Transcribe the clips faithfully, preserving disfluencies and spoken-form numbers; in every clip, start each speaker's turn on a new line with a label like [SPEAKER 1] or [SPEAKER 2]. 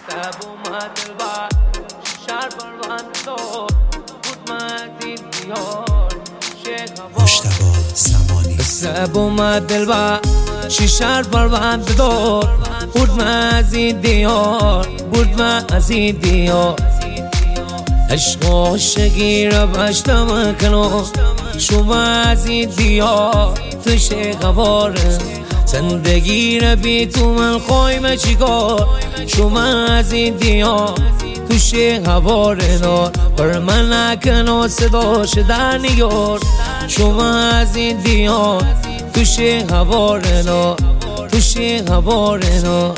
[SPEAKER 1] سب اومد دلبر شهر بروند دار بود مدید دیار
[SPEAKER 2] مجتبی زمانی.
[SPEAKER 1] سب اومد دلبر شهر بروند دار بود مدید دیار بود مدید دیار عشق و عاشقی را بشتم کنو شما از این دیار تو شیخواره زندگی را بی تو من خواهیم چیکار شما از این دیار تو شیخواره دار بر من نکنو صداش در نیار شما از این دیار تو شیخواره دار تو شیخواره دار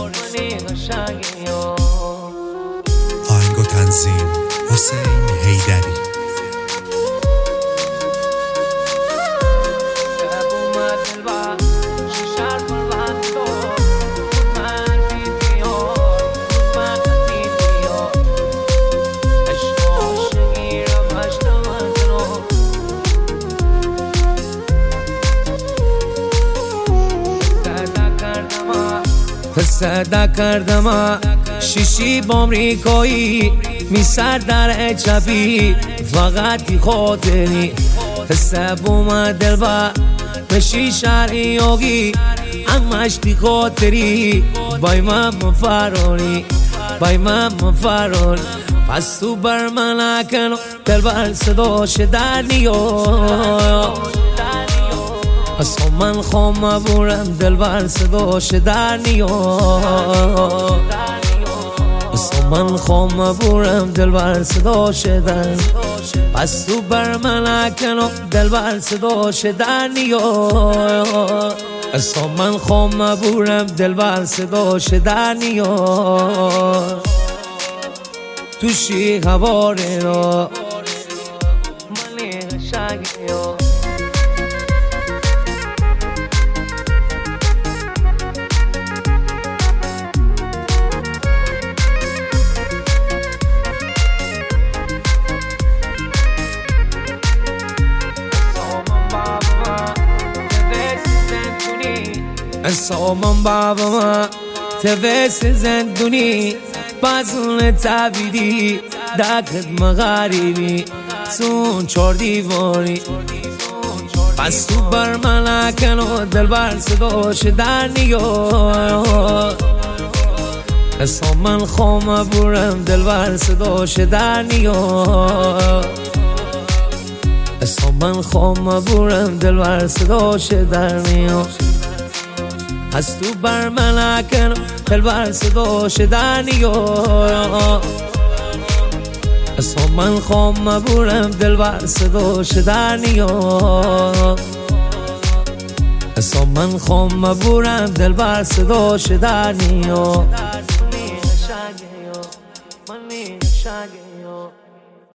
[SPEAKER 2] آهنگ و تنظیم حسین حیدری.
[SPEAKER 1] صدا کردم شیشی با امریکایی می سر در چپی فقط خاطری سب اومد دلبر بشی شهری یوگی امش دی خاطری بای من مفرانی بای من مفرانی پس تو بر من نکنو دلبر صداش در نیار اصلا من خوام مبورم دلبر صداش در نیار اصلا من خوام مبورم دلبر صداش در پس تو بر من نکنو دلبر صداش در نیار اصلا من خوام مبورم دلبر صداش در نیار تو شیخواره را منی قشنگی سامان بابا ما تویس زندونی بازون تبیدی دکت مغاریبی سون چار دیوانی پس تو بر من نکنو دلبر صداش در نیار اصلا من خوام بورم دلبر صداش در نیار اصلا من خوام بورم دلبر صداش در نیار از تو بر من نکنم دلبر صداش در نیار اصلا من خوام مبورم دلبر صداش در نیار اصلا من خوام مبورم دلبر صداش در نیار